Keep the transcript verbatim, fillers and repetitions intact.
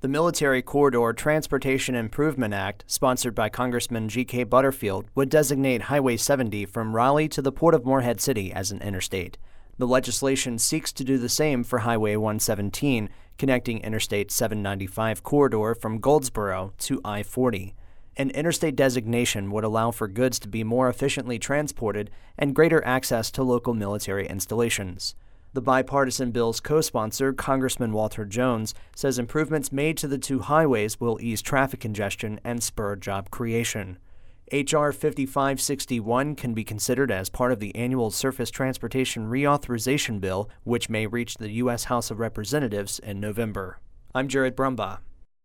The Military Corridor Transportation Improvement Act, sponsored by Congressman G K Butterfield, would designate Highway seventy from Raleigh to the Port of Morehead City as an interstate. The legislation seeks to do the same for Highway one seventeen, connecting Interstate seven ninety-five corridor from Goldsboro to I forty. An interstate designation would allow for goods to be more efficiently transported and greater access to local military installations. The bipartisan bill's co-sponsor, Congressman Walter Jones, says improvements made to the two highways will ease traffic congestion and spur job creation. H R fifty-five sixty-one can be considered as part of the annual Surface Transportation Reauthorization Bill, which may reach the U S House of Representatives in November. I'm Jared Brumbaugh.